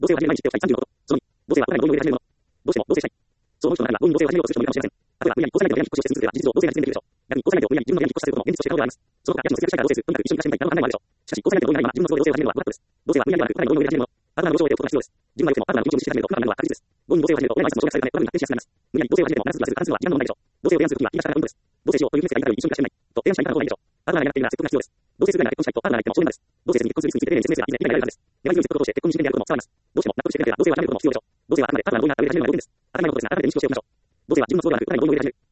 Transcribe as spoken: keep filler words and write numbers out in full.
同性は初め毎日知っておきたいさんじゅうのこと。そのに、同性は新たに合意の上で始めるもの。どうしても同棲したい。そう思う人の中には、合意に同性を始めようとする人もいるかもしれません。例えば、分野に交際相手の親に引っ越しを進めるは事実上同性が実現できるでしょう。逆に交際相手を分野に自分の親に引っ越しさせることも現実として可能ではあります。その他、家賃の節約したいから同棲する、とにかく一緒に暮らしてみたいなどの考えもあるでしょう。しかし、交際相手の同意がないまま自分の都合で同性を始めるのはブラックです。同性は分野にある新たに合意の上で始めるもの。パートナーの了承を得ておくことが必要です。自分が良くてもパートナーの気持ちを無視し始めると不可能なのは確実です。合意に同性を始めると親の挨拶も省略されるため不安に発展しやすくなります。無理やり同性を始めても長すぎはする話すのは時間の問題でしょう。同性を提案するときは言い出しから運動です。同棲しようというメッセージがいたのに一緒に暮らしてみないと提案したらいかな方がいいでしょう。パートナーがいなくているなら説得が必要です。同棲するなら結婚したいとパートナーが言っても承認なんです。同棲せずに結婚するリスクについて丁寧に説明すれば以前以外があるはずです。粘り強い説得を通して結婚に進展であることも伝わります。どうしても納得してくれない同性を始めることも必要でしょう。同性はあくまでパートナーの合意があった上で始めるのが合意です。当たり前のことですが改めて認識をしておきましょう。同性は自分の都合ではなく、二人の合意の上で始める。